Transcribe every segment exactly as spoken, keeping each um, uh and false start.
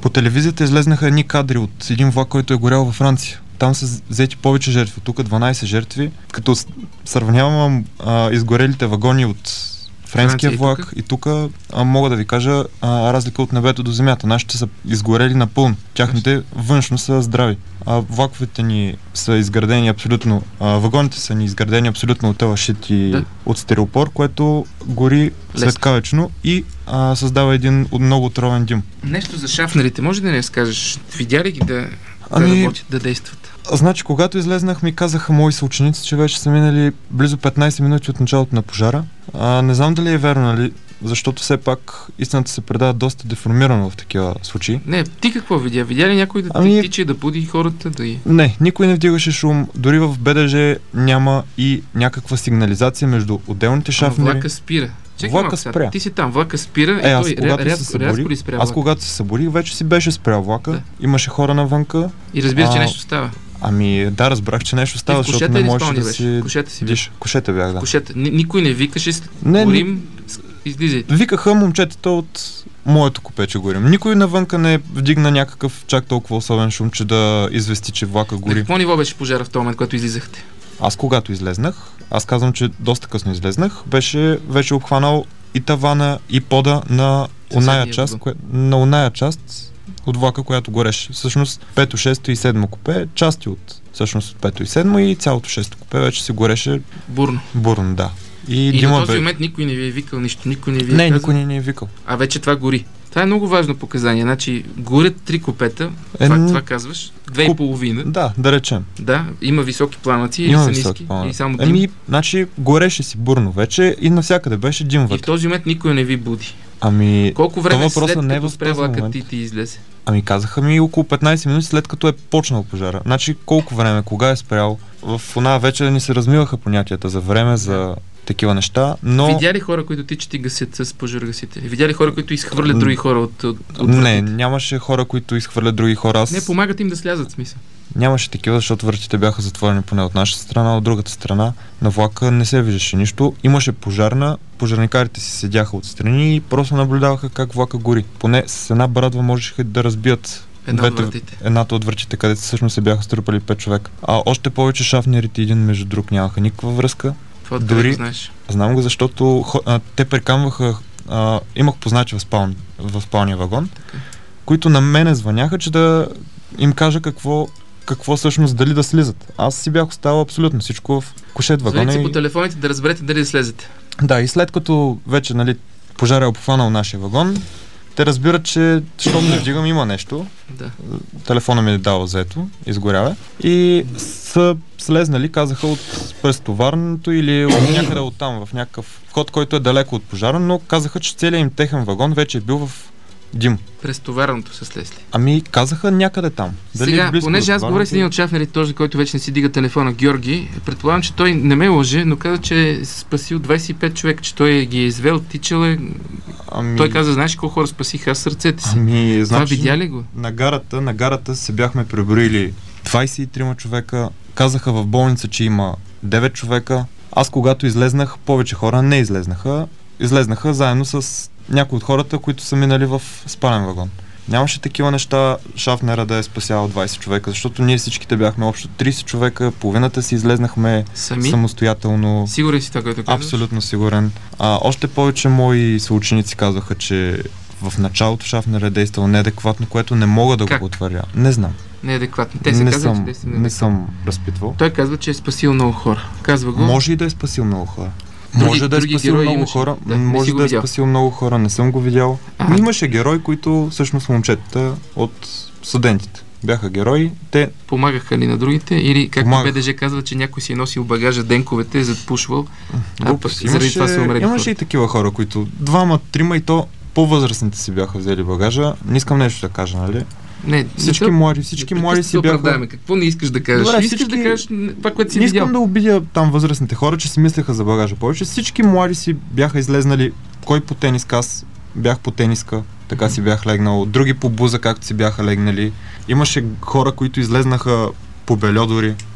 По телевизията излезнаха едни кадри от един влак, който е горял във Франция. Там са взети повече жертви. Тук дванайсет жертви. Като сравнявам а, изгорелите вагони от френския Франция влак и тук, мога да ви кажа а, разлика от небето до земята. Нашите са изгорели напълно. Тяхните външно са здрави. А влаковете ни са изградени абсолютно, а, вагоните са ни изградени абсолютно от телашит и да. От стереопор, което гори светкавечно и а, създава един много отровен дим. Нещо за шафнерите, може да не разкажеш? Видя ли ги да, ами, да работят, да действат? Значи, когато излезнах, ми казаха мои съученици, че вече са минали близо петнайсет минути от началото на пожара. А, не знам дали е верно, нали? Защото все пак истината се предава доста деформирано в такива случаи. Не, ти какво видя? Видя ли някой да ами... тича, да буди хората? Да и... Не, никой не вдигаше шум. Дори в БДЖ няма и някаква сигнализация между отделните шафнери. Влака спира. Чекай, влака малко, спря. Ти си там, влака спира е, и аз, той когато рязко, се събудих, рязко ли спря аз когато се събудих, вече си беше спрял влака. Да. Имаше хора навънка. И разбира, а... че нещо става. Ами да, разбрах, че нещо става, защото не можеш да си... Кошета си Диш. Кошета бях, да. Кошета. Никой не викаше, не, горим, излизайте. Викаха момчетата от моето купе, че горим. Никой навънка не вдигна някакъв чак толкова особен шум, че да извести, че влака гори. На какво ниво беше пожара в този момент, когато излизахте? Аз когато излезнах, аз казвам, че доста късно излезнах, беше вече обхванал и тавана, и пода на оная част, кое... на оная част от влака, която гореше. Всъщност пето, шесто и седмо купе, части от всъщност пето и седмо и цялото шесто купе вече се гореше бурно. Бурно, да. И, и на този бе... момент никой не ви е викал нищо, никой не ви е Не, казал... никой не ни е викал. А вече това гори. Това е много важно показание. Значи, горят три купета, е, това, това казваш, две Куп... и половина. Да, да речем. Да, има високи пламъци или са ниски, или само дим. Еми, значи, гореше си бурно вече и навсякъде беше дим вътре. И в този момент никой не ви буди. Ами, колко време след не като спря влакът ти, ти излезе? Ами казаха ми около петнайсет минути след като е почнал пожара. Значи колко време, кога е спрял? В една вечер ни се размиваха понятията за време, за такива неща, но... Видя ли хора, които тичат и гасят с пожарогасители? Видя ли хора, които изхвърлят други хора от, от, от Не, вратите? Нямаше хора, които изхвърлят други хора. Аз... Не, помагат им да слязат, смисъл. Нямаше такива, защото вратите бяха затворени поне от нашата страна, от другата страна на влака не се виждаше нищо. Имаше пожарна, пожарникарите си седяха отстрани и просто наблюдаваха как влака гори. Поне с една брадва можеха да разбият Една двете, едната от вратите, където всъщност се бяха струпали пет човека. А още повече шафнерите един между друг нямаха никаква връзка. Това дори знаеш? Знам го, защото а, те прекамваха, а, имах познати в, спал, в спалния вагон, така, които на мене звъняха, че да им кажа какво, какво всъщност, дали да слизат. Аз си бях оставил абсолютно всичко в кошет вагона. Звъните и... по телефоните да разберете дали да слезете. Да, и след като вече, нали, пожар е обхванал нашия вагон, те разбират, че щом не вдигам, има нещо. Да. Телефона ми е дал заето, изгорява. И са слезнали, казаха, от през товарното или от някъде оттам, в някакъв вход, който е далеко от пожара, но казаха, че целият им техен вагон вече е бил в дим. През товарното са слезли. Ами, казаха някъде там. Дали сега, понеже аз говоря с един от шафнерите, този, който вече не си дига телефона, Георги, предполагам, че той не ме лъже, но каза, че е спасил двайсет и пет човека, че той ги е извел, тичал е... Ами... Той каза, знаеш колко хора спасиха аз сърцете си. Ами, това значи, видя ли го? На гарата, на гарата се бяхме преброили двайсет и трима човека. Казаха в болница, че има девет човека. Аз когато излезнах, повече хора не излезнаха. Излезнаха заедно с някои от хората, които са минали в спален вагон. Нямаше такива неща шафнера да е спасявал двайсет човека, защото ние всичките бяхме общо трийсет човека, половината си излезнахме сами? Самостоятелно. Сигурен си това, което казваш? Абсолютно сигурен. А, още повече мои съученици казаха, че в началото шафнера е действал неадекватно, което не мога да как? го потвърдя. Не знам. Неадекватно. Те се не казват, съм, че действат неадекватно. Не съм разпитвал. Той казва, че е спасил много хора. Казва го. Може и да е спасил много хора. Други, може да е спасил много имаше, хора, да, може да е спасил много хора, не съм го видял. А-а. Имаше герои, които всъщност момчетата от студентите бяха герои. Те помагаха ли на другите или както Помагах. БДЖ казва, че някой си е носил багажа денковете, задпушвал, а пък заради това се умрели. Имаше и такива хора, които двама, трима и то по-възрастните си бяха взели багажа. Не искам нещо да кажа, нали? Не, всички не млади, всички млади си бяха... Какво не искаш да кажеш? Добре, искаш всички... да кажеш това, което си не видял. искам да обидя там възрастните хора, че си мислеха за багажа повече. Всички млади си бяха излезнали. Кой по тениска? Аз бях по тениска, така си бях легнал. Други по буза, както си бяха легнали. Имаше хора, които излезнаха по бельо дори.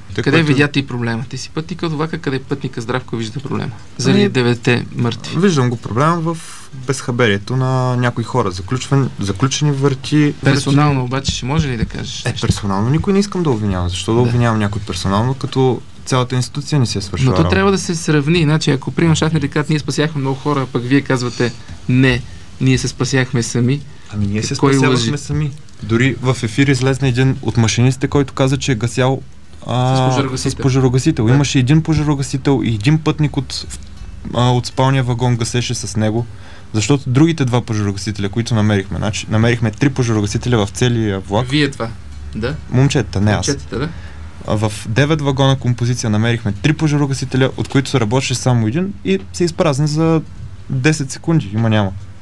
Те, къде което... видяте и проблема? Ти си пътника от влака, къде пътника Здравко вижда проблема? Заради ами... деветте мъртви. Виждам го проблема в безхаберието на някои хора. Заключван, заключени върти... Персонално върти... обаче ще може ли да кажеш? Е, персонално никой не искам да обвинявам. Защо да, да обвинявам някой персонално, като цялата институция не си е свършила. Но то трябва да се сравни. Значи, ако приемам Шафнер и казват, ние спасяхме много хора, пък вие казвате не, ние се спасяхме сами. Ами ние се спасявахме сами. Дори в ефир излезна един от машинистите, който каза, че е гасял а, с пожарогасител. С пожарогасител. Да. Имаше един пожарогасител и един пътник от, а, от спалния вагон гасеше с него, защото другите два пожарогасителя, които намерихме, значи намерихме три пожарогасителя в целия влак. Вие това, да? Момчета, не аз. Момчетата, да? В девет вагона композиция намерихме три пожарогасителя, от които се работеше само един и се изпразни за десет секунди. Има няма.